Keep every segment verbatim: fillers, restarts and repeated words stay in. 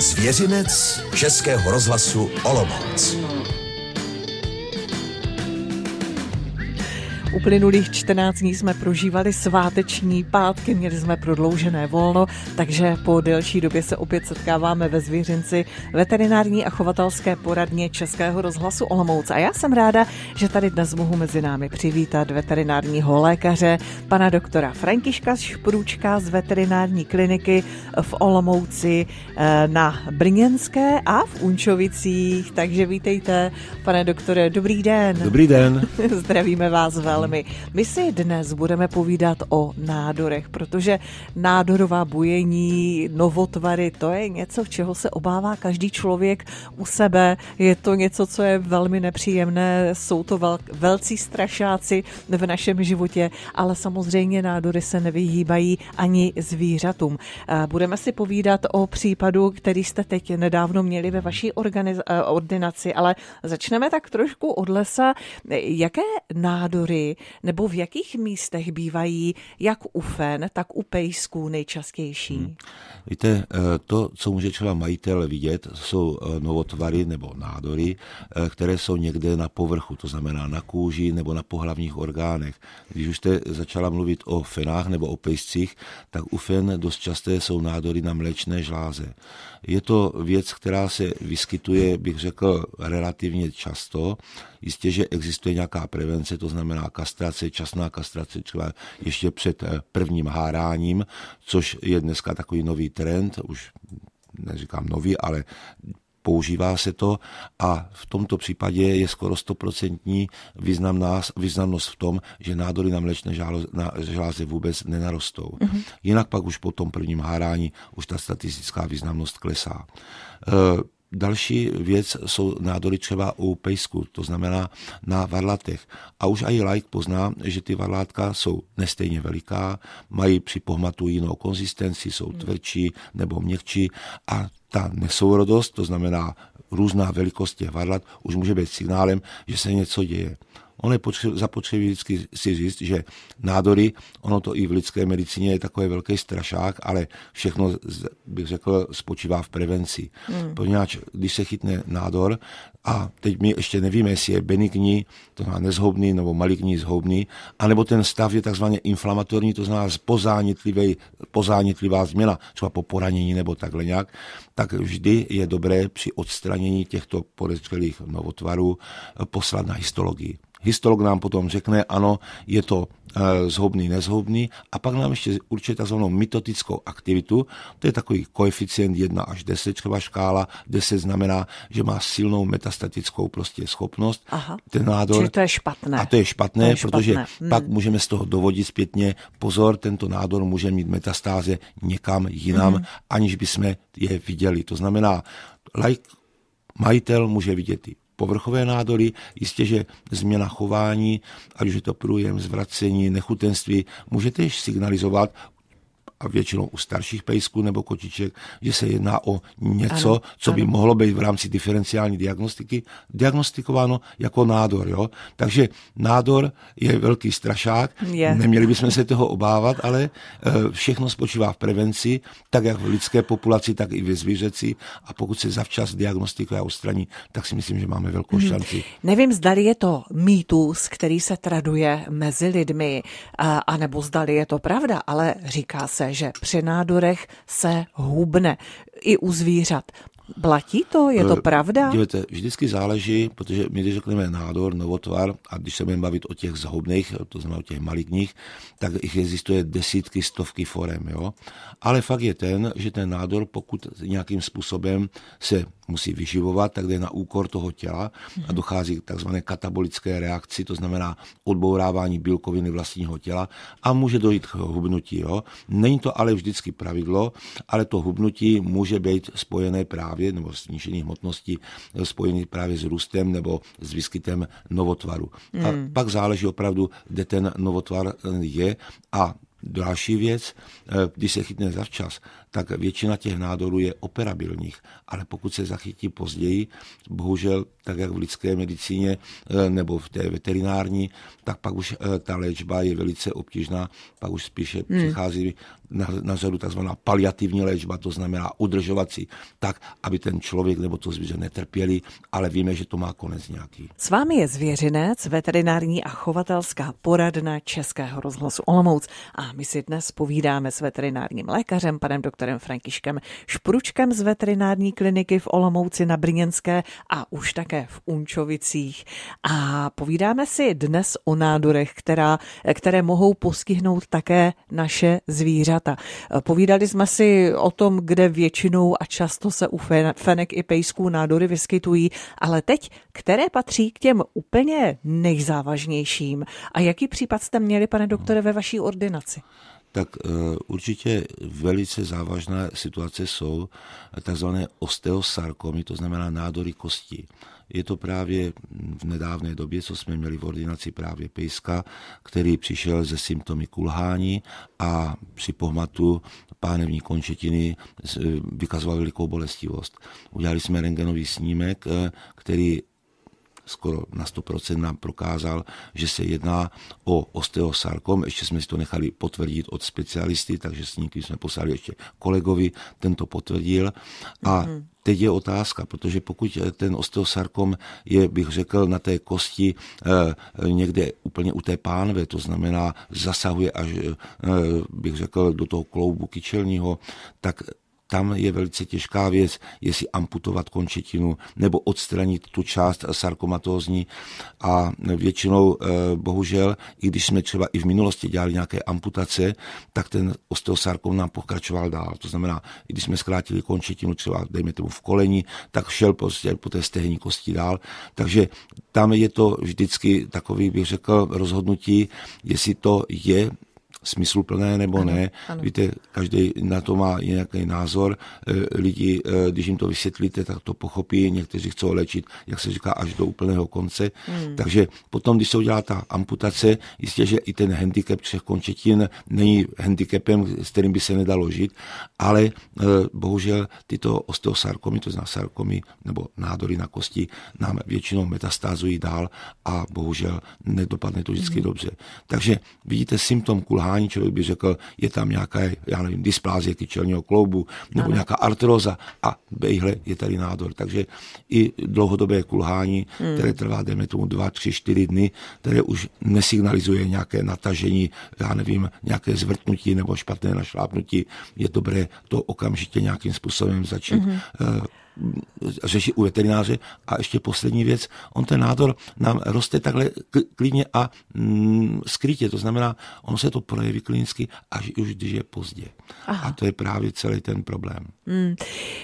Svěřinec Českého rozhlasu Olomouc. Uplynulých čtrnáct dní jsme prožívali sváteční pátky, měli jsme prodloužené volno, takže po delší době se opět setkáváme ve Zvěřinci veterinární a chovatelské poradně Českého rozhlasu Olomouc. A já jsem ráda, že tady dnes mohu mezi námi přivítat veterinárního lékaře, pana doktora Františka Šprůčka z veterinární kliniky v Olomouci na Brněnské a v Unčovicích. Takže vítejte, pane doktore, dobrý den. Dobrý den. Zdravíme vás velmi. My si dnes budeme povídat o nádorech, protože nádorová bujení, novotvary, to je něco, čeho se obává každý člověk u sebe. Je to něco, co je velmi nepříjemné, jsou to vel, velcí strašáci v našem životě, ale samozřejmě nádory se nevyhýbají ani zvířatům. Budeme si povídat o případu, který jste teď nedávno měli ve vaší organiz- ordinaci, ale začneme tak trošku od lesa. Jaké nádory nebo v jakých místech bývají jak u fen, tak u pejsků nejčastější? Hmm. Víte, to, co může třeba majitel vidět, jsou novotvary nebo nádory, které jsou někde na povrchu, to znamená na kůži nebo na pohlavních orgánech. Když už jste začala mluvit o fenách nebo o pejscích, tak u fen dost časté jsou nádory na mléčné žláze. Je to věc, která se vyskytuje, bych řekl, relativně často. Jistě, že existuje nějaká prevence, to znamená kastrace, časná kastrace třeba ještě před prvním háráním, což je dneska takový nový trend, už neříkám nový, ale používá se to a v tomto případě je skoro stoprocentní významnost v tom, že nádory na mléčné žláze vůbec nenarostou. Mm-hmm. Jinak pak už po tom prvním hárání už ta statistická významnost klesá. E, Další věc jsou nádory třeba u pejsku, to znamená na varlatech. A už i laik pozná, že ty varlátka jsou nestejně veliká, mají při pohmatu jinou konzistenci, jsou tvrdší nebo měkčí a ta nesourodost, to znamená různá velikost těch varlat, už může být signálem, že se něco děje. On je potře- zapotřebí vždycky si říct, že nádory, ono to i v lidské medicíně je takový velký strašák, ale všechno, bych řekl, spočívá v prevenci. Hmm. Poněvadž když se chytne nádor, a teď my ještě nevíme, jestli je benigní, to znamená nezhoubný, nebo maligní zhoubný, anebo ten stav je takzvaně inflamatorní, to znamená pozánětlivá změna, třeba po poranění nebo takhle nějak, tak vždy je dobré při odstranění těchto podezřelých novotvarů poslat na histologii. Histolog nám potom řekne, ano, je to e, zhoubný, nezhoubný a pak nám ještě určitě takzvanou mitotickou aktivitu, to je takový koeficient jedna až deset, třeba škála, deset znamená, že má silnou metastatickou prostě schopnost. Aha. Ten nádor. Čili to je špatné. A to je špatné, to je špatné. protože hmm. pak můžeme z toho dovodit zpětně, pozor, tento nádor může mít metastáze někam jinam, hmm. aniž bychom je viděli. To znamená, laik, majitel může vidět ty povrchové nádory, jistě, že změna chování, ať už je to průjem, zvracení, nechutenství, může též signalizovat, a většinou u starších pejsků nebo kočiček, že se jedná o něco, ano, co by ano. mohlo být v rámci diferenciální diagnostiky diagnostikováno jako nádor. Jo? Takže nádor je velký strašák, je. Neměli bychom se toho obávat, ale všechno spočívá v prevenci, tak jak v lidské populaci, tak i ve zvířeci a pokud se zavčas diagnostikuje a odstraní, tak si myslím, že máme velkou hmm. šanci. Nevím, zdali je to mýtus, který se traduje mezi lidmi, a, anebo zdali je to pravda, ale říká se, že při nádorech se hubne i u zvířat. Platí to? Je to pravda? Dívejte, vždycky záleží, protože my když řekneme nádor, novotvar a když se budeme bavit o těch zhoubných, to znamená o těch maligních, tak jich existuje desítky, stovky forem. Jo? Ale fakt je ten, že ten nádor, pokud nějakým způsobem se musí vyživovat, tak jde na úkor toho těla a dochází k takzvané katabolické reakci, to znamená odbourávání bílkoviny vlastního těla a může dojít k hubnutí. Jo? Není to ale vždycky pravidlo, ale to hubnutí může být spojené právě, nebo snížení hmotnosti spojený právě s růstem nebo s výskytem novotvaru. Hmm. A pak záleží opravdu, kde ten novotvar je a Další věc, když se chytne zavčas, tak většina těch nádorů je operabilních, ale pokud se zachytí později, bohužel, tak jak v lidské medicíně nebo v té veterinární, tak pak už ta léčba je velice obtížná, pak už spíše hmm. přichází na, na řadu takzvaná paliativní léčba, to znamená udržovací, tak, aby ten člověk nebo to zvíře netrpěli, ale víme, že to má konec nějaký. S vámi je Zvěřinec, veterinární a chovatelská poradna Českého rozhlasu Olomouc a my si dnes povídáme s veterinárním lékařem, panem doktorem Františkem Špručkem z veterinární kliniky v Olomouci na Brněnské a už také v Unčovicích. A povídáme si dnes o nádorech, která, které mohou postihnout také naše zvířata. Povídali jsme si o tom, kde většinou a často se u fenek i pejsků nádory vyskytují, ale teď, které patří k těm úplně nejzávažnějším. A jaký případ jste měli, pane doktore, ve vaší ordinaci? Tak určitě velice závažné situace jsou takzvané osteosarkomy, to znamená nádory kosti. Je to právě v nedávné době, co jsme měli v ordinaci právě pejska, který přišel ze symptomy kulhání a při pohmatu pánevní končetiny vykazoval velikou bolestivost. Udělali jsme rentgenový snímek, který skoro na sto procent nám prokázal, že se jedná o osteosarkom. Ještě jsme si to nechali potvrdit od specialisty, takže snímky jsme poslali ještě kolegovi, ten to potvrdil. A mm-hmm. teď je otázka, protože pokud ten osteosarkom je, bych řekl, na té kosti eh, někde úplně u té pánve, to znamená zasahuje až, eh, bych řekl, do toho kloubu kyčelního, tak tam je velice těžká věc, jestli amputovat končetinu nebo odstranit tu část sarkomatózní a většinou bohužel, i když jsme třeba i v minulosti dělali nějaké amputace, tak ten osteosarkom nám pokračoval dál. To znamená, i když jsme zkrátili končetinu třeba, dejme tomu v koleni, tak šel prostě po té stehenní kosti dál. Takže tam je to vždycky takový, bych řekl, rozhodnutí, jestli to je smysluplné nebo ano, ne. Ano. Víte, každý na to má nějaký názor. Lidi, když jim to vysvětlíte, tak to pochopí. Někteří chcou léčit, jak se říká, až do úplného konce. Hmm. Takže potom, když se udělá ta amputace, jistě, že i ten handicap třech končetin není handicapem, s kterým by se nedalo žít, ale bohužel tyto osteosarkomy, to znamená sarkomy nebo nádory na kosti, nám většinou metastázují dál a bohužel nedopadne to vždycky hmm. dobře. Takže vidíte symptom kulhání, člověk by řekl, je tam nějaká, já nevím, dysplázie kyčelního kloubu nebo ano. nějaká artróza a bejhle je tady nádor. Takže i dlouhodobé kulhání, hmm. které trvá, dejme tomu dva, tři, čtyři dny, které už nesignalizuje nějaké natažení, já nevím, nějaké zvrtnutí nebo špatné našlápnutí, je dobré to okamžitě nějakým způsobem začít hmm. uh, řešit u veterináře. A ještě poslední věc, on ten nádor nám roste takhle klidně a mm, skrytě, to znamená, ono se to projeví klinicky až už když je pozdě. Aha. A to je právě celý ten problém. Hmm.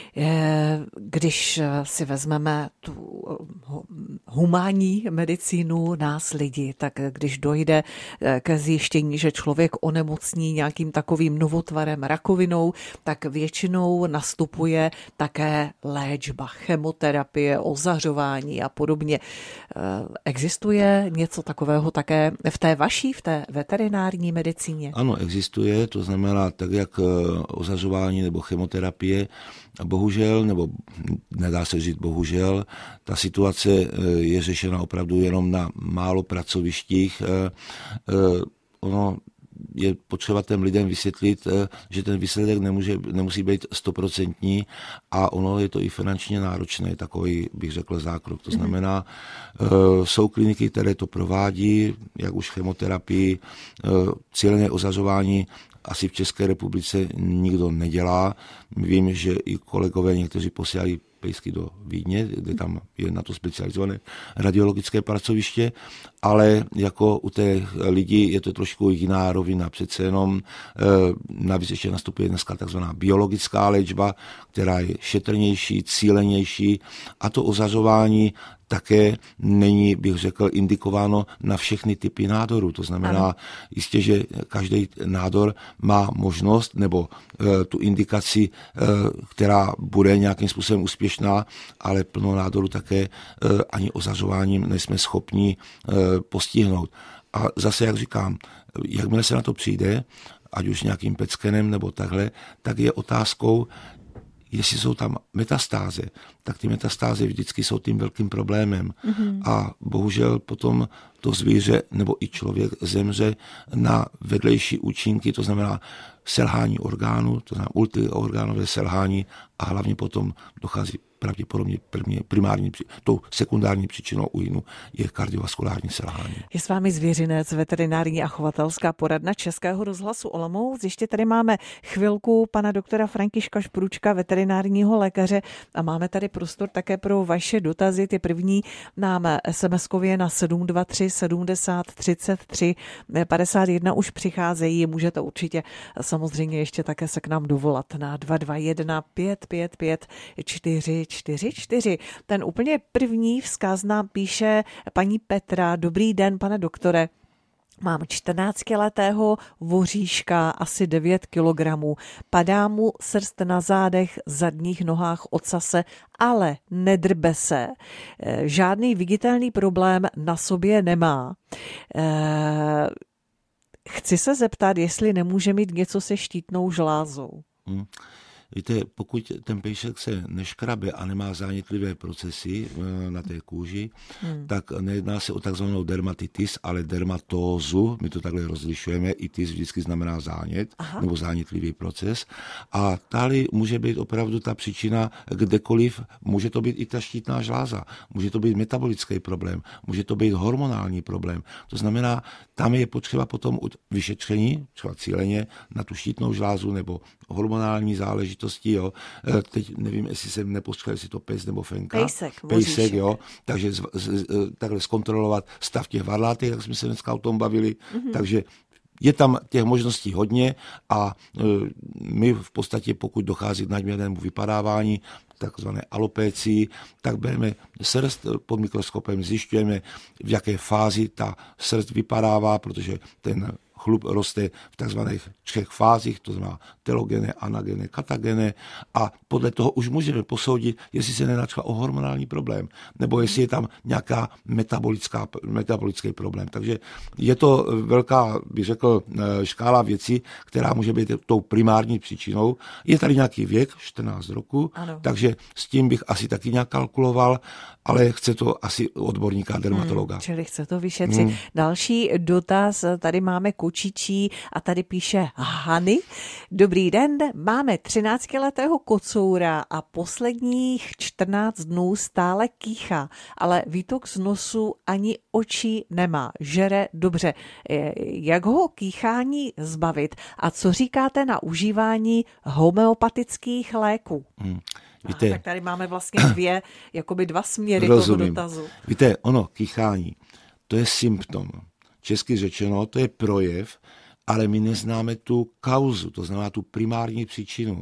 Když si vezmeme tu humánní medicínu nás lidi, tak když dojde ke zjištění, že člověk onemocní nějakým takovým novotvarem, rakovinou, tak většinou nastupuje také léčba, chemoterapie, ozařování a podobně. Existuje něco takového také v té vaší, v té veterinární medicíně? Ano, existuje, to znamená tak, jak ozařování nebo chemoterapie. Bohužel, nebo nedá se říct bohužel, ta situace je řešena opravdu jenom na málo pracovištích. Ono je potřeba těm lidem vysvětlit, že ten výsledek nemůže, nemusí být stoprocentní a ono je to i finančně náročné, takový, bych řekl, zákrok. To znamená, mm-hmm. jsou kliniky, které to provádí, jak už chemoterapii, cílené ozařování asi v České republice nikdo nedělá. Vím, že i kolegové někteří posílají pejsky do Vídně, kde tam je na to specializované radiologické pracoviště, ale jako u těch lidí je to trošku jiná rovina. Přece jenom navíc ještě nastupuje dneska takzvaná biologická léčba, která je šetrnější, cílenější a to ozařování také není, bych řekl, indikováno na všechny typy nádorů. To znamená ano. jistě, že každý nádor má možnost nebo e, tu indikaci, e, která bude nějakým způsobem úspěšná, ale plno nádorů také e, ani ozařováním nejsme schopni e, postihnout. A zase, jak říkám, jakmile se na to přijde, ať už nějakým peckenem nebo takhle, tak je otázkou, jestli jsou tam metastáze, tak ty metastáze vždycky jsou tím velkým problémem. Mm-hmm. A bohužel potom to zvíře nebo i člověk zemře na vedlejší účinky, to znamená selhání orgánů, to znamená multiorgánové selhání a hlavně potom dochází pravděpodobně primární, tou sekundární příčinou úhynu je kardiovaskulární selhání. Je s vámi zvěřinec, veterinární a chovatelská poradna Českého rozhlasu Olomouc. Ještě tady máme chvilku pana doktora Františka Špručka, veterinárního lékaře, a máme tady prostor také pro vaše dotazy. Ty první nám es em eskově na sedm dva tři sedmdesát třicet tři padesát jedna už přicházejí. Můžete určitě samozřejmě ještě také se k nám dovolat na dva dva jedna pět pět pět čtyři čtyři čtyři. Ten úplně první vzkaz nám píše paní Petra. Dobrý den, pane doktore. Mám čtrnáctiletého voříška, asi devět kilogramů. Padá mu srst na zádech, zadních nohách, ocase, ale nedrbe se. Žádný viditelný problém na sobě nemá. Chci se zeptat, jestli nemůže mít něco se štítnou žlázou. Hmm. Víte, pokud ten pejšek se neškrabe a nemá zánětlivé procesy na té kůži, hmm. tak nejedná se o takzvanou dermatitis, ale dermatózu. My to takhle rozlišujeme. Itis vždycky znamená zánět, Aha. nebo zánětlivý proces. A tady může být opravdu ta příčina kdekoliv. Může to být i ta štítná žláza. Může to být metabolický problém. Může to být hormonální problém. To znamená, tam je potřeba potom vyšetření, třeba cíleně na tu štítnou žlázu nebo hormonální záležitosti. Jo. Teď nevím, jestli jsem nepostřelil, jestli to pes nebo fenka. Pejsek. Pejsek, jo. Takže z, z, takhle zkontrolovat stav těch varlátek, jak jsme se dneska o tom bavili. Mm-hmm. Takže je tam těch možností hodně a my v podstatě, pokud dochází k nadměrnému vypadávání, takzvané alopécii, tak bereme srst pod mikroskopem, zjišťujeme, v jaké fázi ta srst vypadává, protože ten chlup roste v takzvaných třech fázích, to znamená telogene, anagene, katagene, a podle toho už můžeme posoudit, jestli se nejedná třeba o hormonální problém, nebo jestli je tam nějaká metabolická, metabolický problém. Takže je to velká, bych řekl, škála věcí, která může být tou primární příčinou. Je tady nějaký věk, čtrnáct roku, ano. Takže s tím bych asi taky nějak kalkuloval, ale chce to asi odborníka, dermatologa. Hmm, čili chce to vyšetřit. Hmm. Další dotaz, tady máme kočičí a tady píše Hany. Dobrý den, máme třináctiletého kocoura a posledních čtrnáct dnů stále kýchá, ale výtok z nosu ani očí nemá. Žere dobře. Jak ho kýchání zbavit? A co říkáte na užívání homeopatických léků? Hmm. Víte, Aha, tak tady máme vlastně dvě, jakoby dva směry rozumím. Toho dotazu. Víte, ono, kýchání, to je symptom. Česky řečeno, to je projev, ale my neznáme tu kauzu, to znamená tu primární příčinu.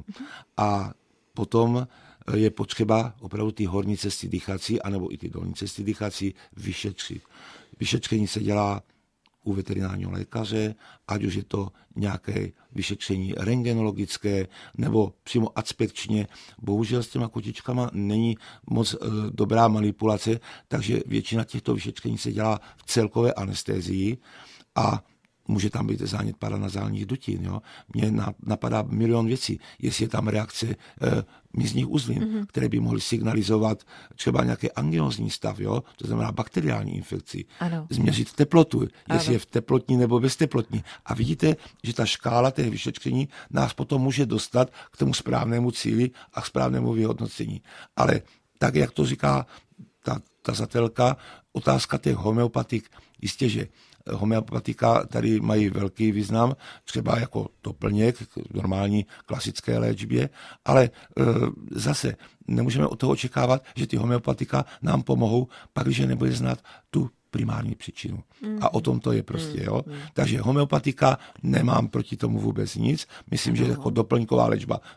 A potom je potřeba opravdu ty horní cesty dýchací, anebo i ty dolní cesty dýchací vyšetřit. Vyšetření se dělá u veterinárního lékaře, ať už je to nějaké vyšetření rentgenologické nebo přímo aspekčně. Bohužel s těma kotičkama není moc e, dobrá manipulace, takže většina těchto vyšetření se dělá v celkové anestézii a může tam být zánět paranazálních dutin. Jo? Mně napadá milion věcí, jestli je tam reakce e, mízních uzlin, mm-hmm. které by mohly signalizovat třeba nějaký angiózní stav, jo? To znamená bakteriální infekci. Ano. Změřit teplotu, jestli ano. je v teplotní nebo bezteplotní. A vidíte, že ta škála těch vyšetření nás potom může dostat k tomu správnému cíli a k správnému vyhodnocení. Ale tak, jak to říká ta tazatelka, otázka těch homeopatik, jistě, že homeopatika tady mají velký význam, třeba jako doplněk k normální klasické léčbě, ale e, zase nemůžeme od toho očekávat, že ty homeopatika nám pomohou, pak, když nebude znát tu primární příčinu. Mm. A o tom to je prostě, jo. Mm. Takže homeopatika, nemám proti tomu vůbec nic. Myslím, no. že jako doplňková léčba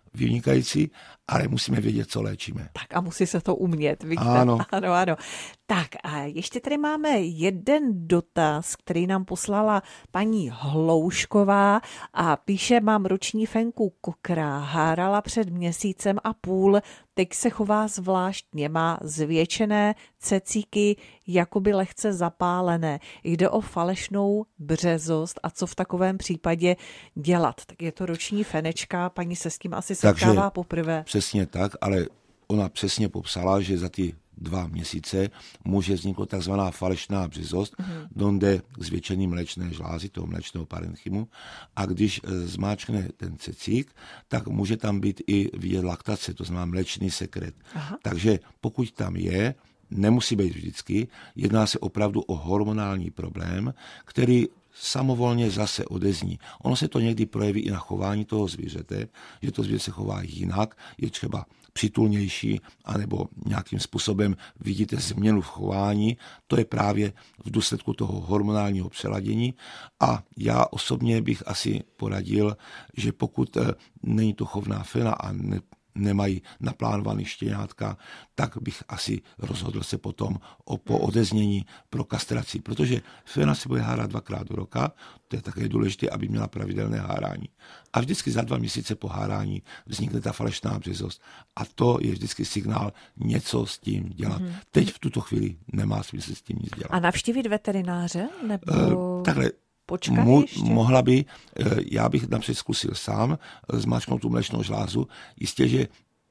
vynikající, ale musíme vědět, co léčíme. Tak a musí se to umět, vidíte? Ano. Ano, ano. Tak a ještě tady máme jeden dotaz, který nám poslala paní Hloušková a píše, mám roční fenku kokra, hárala před měsícem a půl, teď se chová zvláštně, má zvětšené cecíky, jakoby lehce zapálené. Jde o falešnou březost a co v takovém případě dělat? Tak je to roční fenečka, paní se s tím asi setkává poprvé. Přesně tak, ale ona přesně popsala, že za ty dva měsíce může vzniknout takzvaná falešná březost, mm-hmm. donde k zvětšení mléčné žlázy, toho mléčného parenchymu, a když zmáčkne ten cecík, tak může tam být i vidět laktace, to znamená mléčný sekret. Aha. Takže pokud tam je, nemusí být vždycky, jedná se opravdu o hormonální problém, který samovolně zase odezní. Ono se to někdy projeví i na chování toho zvířete, že to zvíře se chová jinak, je třeba přitulnější, anebo nějakým způsobem vidíte změnu v chování. To je právě v důsledku toho hormonálního přeladění. A já osobně bych asi poradil, že pokud není to chovná fena a ne, nemají naplánovaný štěňátka, tak bych asi rozhodl se potom o po odeznění pro kastraci, protože fena se bude hárat dvakrát do roka, to je také důležité, aby měla pravidelné hárání. A vždycky za dva měsíce po hárání vznikne ta falešná březost a to je vždycky signál něco s tím dělat. Mm-hmm. Teď v tuto chvíli nemá smysl s tím nic dělat. A navštívit veterináře? Nebo... Uh, takhle, Mo- mohla by, já bych napřed zkusil sám zmáčknout tu mléčnou žlázu. Jistě, že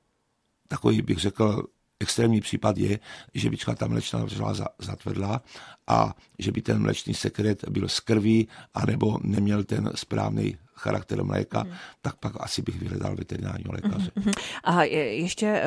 takový bych řekl extrémní případ je, že by třeba ta mléčná žláza zatvrdla a že by ten mléčný sekret byl z krví anebo neměl ten správný charakter mléka, hmm. tak pak asi bych vyhledal veterinárního lékaře. Hmm. A ještě,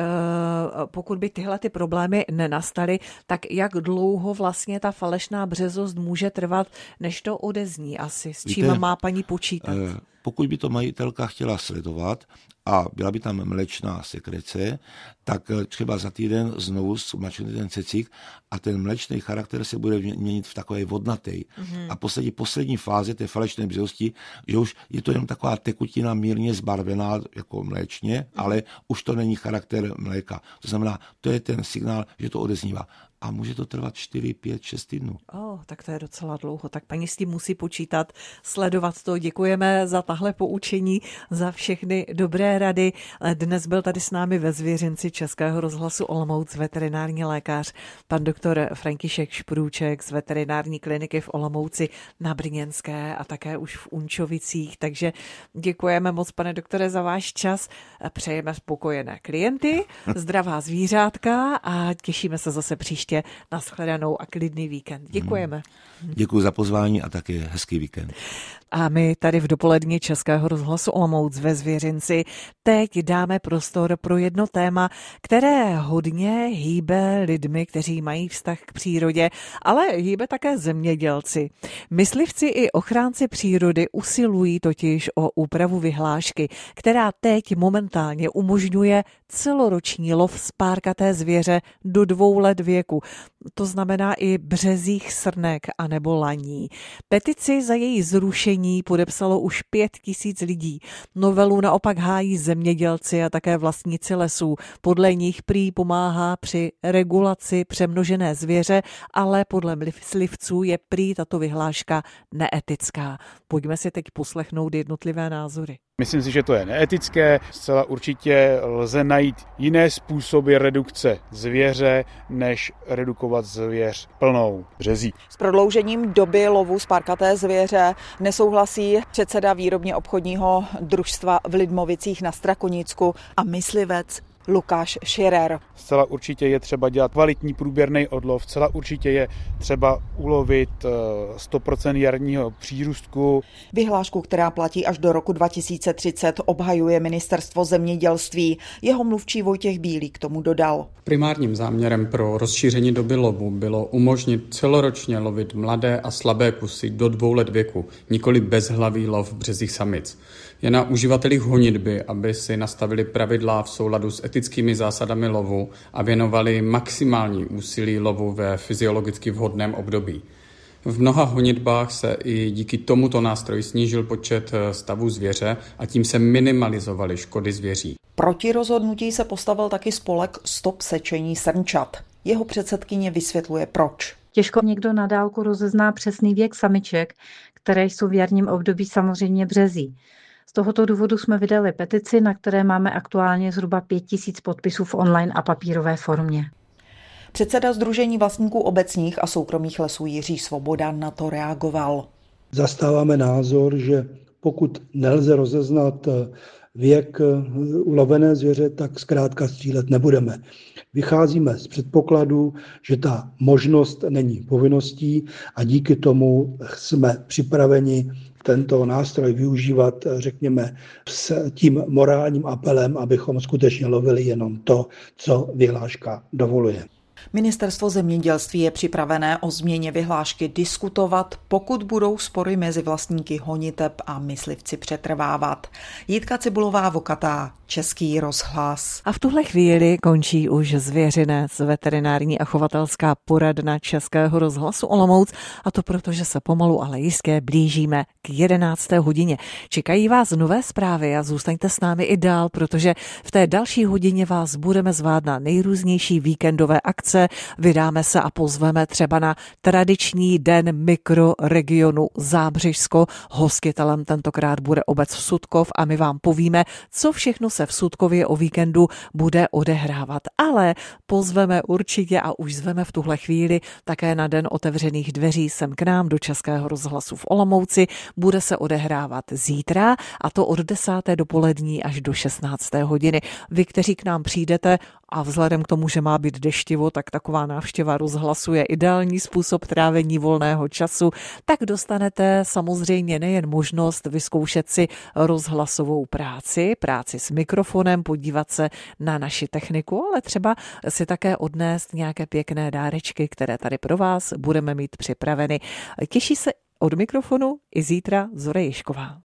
pokud by tyhle ty problémy nenastaly, tak jak dlouho vlastně ta falešná březost může trvat, než to odezní asi? S čím Víte, má paní počítat? Pokud by to majitelka chtěla sledovat a byla by tam mléčná sekrece, tak třeba za týden znovu zmačkne ten cecík a ten mléčný charakter se bude měnit v takové vodnatej. Mm-hmm. A poslední, poslední fáze té falešné březosti, že už je to jenom taková tekutina mírně zbarvená jako mléčně, mm-hmm. ale už to není charakter mléka. To znamená, to je ten signál, že to odeznívá. A může to trvat čtyři, pět, šest týdnů. Oh, tak to je docela dlouho. Tak paní s tím musí počítat, sledovat to. Děkujeme za tahle poučení, za všechny dobré rady. Dnes byl tady s námi ve Zvěřinci Českého rozhlasu Olomouc veterinární lékař, pan doktor František Šprůček z veterinární kliniky v Olomouci na Brněnské a také už v Unčovicích. Takže děkujeme moc, pane doktore, za váš čas. Přejeme spokojené klienty, zdravá zvířátka a těšíme se zase příště. Nashledanou a klidný víkend. Děkujeme. Děkuji za pozvání a také hezký víkend. A my tady v dopoledni Českého rozhlasu Olomouc ve Zvěřinci teď dáme prostor pro jedno téma, které hodně hýbe lidmi, kteří mají vztah k přírodě, ale hýbe také zemědělci. Myslivci i ochránci přírody usilují totiž o úpravu vyhlášky, která teď momentálně umožňuje celoroční lov spárkaté zvěře do dvou let věku. To znamená i březích srnek anebo laní. Petici za její zrušení podepsalo už pět tisíc lidí. Novelu naopak hájí zemědělci a také vlastníci lesů. Podle nich prý pomáhá při regulaci přemnožené zvěře, ale podle myslivců je prý tato vyhláška neetická. Pojďme si teď poslechnout jednotlivé názory. Myslím si, že to je neetické. Zcela určitě lze najít jiné způsoby redukce zvěře, než redukovat zvěř plnou březí. S prodloužením doby lovu spárkaté zvěře nesouhlasí předseda výrobně obchodního družstva v Lidmovicích na Strakonicku a myslivec Lukáš Širer. Zcela určitě je třeba dělat kvalitní průběrný odlov, zcela určitě je třeba ulovit sto procent jarního přírůstku. Vyhlášku, která platí až do roku dva tisíce třicet, obhajuje ministerstvo zemědělství. Jeho mluvčí Vojtěch Bílý k tomu dodal. Primárním záměrem pro rozšíření doby lovu bylo umožnit celoročně lovit mladé a slabé kusy do dvou let věku, nikoli bezhlavý lov březích samic. Je na uživatelích honitby, aby si nastavili pravidla v souladu s etickými zásadami lovu a věnovali maximální úsilí lovu ve fyziologicky vhodném období. V mnoha honitbách se i díky tomuto nástroji snížil počet stavů zvěře a tím se minimalizovaly škody zvěří. Proti rozhodnutí se postavil taky spolek Stop sečení srnčat. Jeho předsedkyně vysvětluje proč. Těžko někdo na dálku rozezná přesný věk samiček, které jsou v jarním období samozřejmě březí. Z tohoto důvodu jsme vydali petici, na které máme aktuálně zhruba pět tisíc podpisů v online a papírové formě. Předseda Sdružení vlastníků obecních a soukromých lesů Jiří Svoboda na to reagoval. Zastáváme názor, že pokud nelze rozeznat věk ulovené zvěře, tak zkrátka střílet nebudeme. Vycházíme z předpokladu, že ta možnost není povinností a díky tomu jsme připraveni tento nástroj využívat, řekněme, s tím morálním apelem, abychom skutečně lovili jenom to, co vyhláška dovoluje. Ministerstvo zemědělství je připravené o změně vyhlášky diskutovat, pokud budou spory mezi vlastníky honiteb a myslivci přetrvávat. Jitka Cibulová-Vokatá, Český rozhlas. A v tuhle chvíli končí už Zvěřinec, veterinární a chovatelská poradna Českého rozhlasu Olomouc, a to proto, že se pomalu, ale jistě blížíme k jedenácté hodině. Čekají vás nové zprávy a zůstaňte s námi i dál, protože v té další hodině vás budeme zvát na nejrůznější víkendové akce. Vydáme se a pozveme třeba na tradiční den mikroregionu Zábřežsko. Hostitelem tentokrát bude obec Sutkov a my vám povíme, co všechno se v Sutkově o víkendu bude odehrávat. Ale pozveme určitě a už zveme v tuhle chvíli také na den otevřených dveří sem k nám do Českého rozhlasu v Olomouci. Bude se odehrávat zítra, a to od desáté dopolední až do šestnácté hodiny. Vy, kteří k nám přijdete, a vzhledem k tomu, že má být deštivo, tak taková návštěva rozhlasu je ideální způsob trávení volného času, tak dostanete samozřejmě nejen možnost vyzkoušet si rozhlasovou práci, práci s mikrofonem, podívat se na naši techniku, ale třeba si také odnést nějaké pěkné dárečky, které tady pro vás budeme mít připraveny. Těší se od mikrofonu i zítra Zora Ježková.